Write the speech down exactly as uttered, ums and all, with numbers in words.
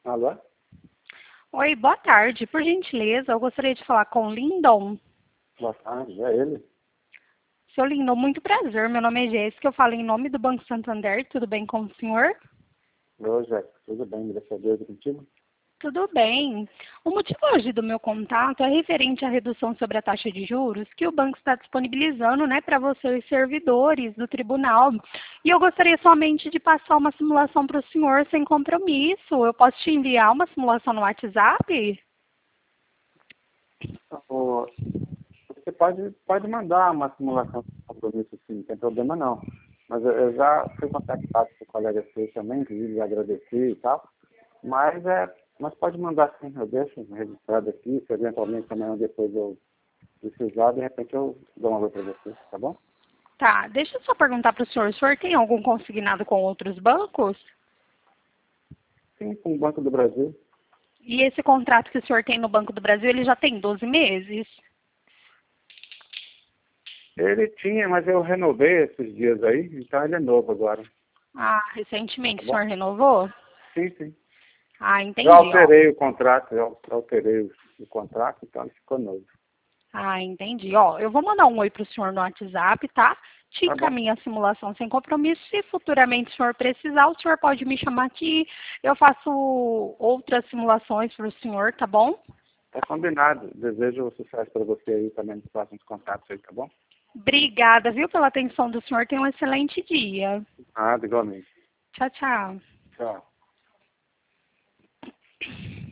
Alô? Oi, boa tarde. Por gentileza, eu gostaria de falar com o Lindon. Boa tarde, é ele? Seu Lindon, muito prazer. Meu nome é Jéssica, eu falo em nome do Banco Santander. Tudo bem com o senhor? Oi, Jéssica, tudo bem? Graças a Deus, e contigo? Tudo bem. O motivo hoje do meu contato é referente à redução sobre a taxa de juros que o banco está disponibilizando, né, para vocês servidores do tribunal. E eu gostaria somente de passar uma simulação para o senhor sem compromisso. Eu posso te enviar uma simulação no WhatsApp? Ô, Você pode, pode mandar uma simulação de compromisso, sim, não tem problema não. Mas eu, eu já fui contactado com o colega seu também, inclusive agradeci e tal. Mas, é, mas pode mandar sim, eu deixo registrado aqui, se eventualmente amanhã depois eu precisar, de repente eu dou uma para você, tá bom? Tá, deixa eu só perguntar para o senhor, o senhor tem algum consignado com outros bancos? Sim, com o Banco do Brasil. E esse contrato que o senhor tem no Banco do Brasil, ele já tem doze meses? Ele tinha, mas eu renovei esses dias aí, então ele é novo agora, Ah, tá recentemente o bom? senhor renovou? Sim, sim. Ah, Eu entendi, ó. alterei o contrato, eu alterei o, o contrato, então ele ficou novo. Ah, entendi. Ó, eu vou mandar um oi para o senhor no WhatsApp, tá? Te Tá bom, encaminho a simulação sem compromisso. Se futuramente o senhor precisar, o senhor pode me chamar que eu faço outras simulações para o senhor, tá bom? tá combinado. Desejo sucesso para você aí também nos próximos contatos aí, tá bom? Obrigada, viu, pela atenção do senhor. Tenha um excelente dia. Ah, igualmente. Tchau, tchau. Tchau.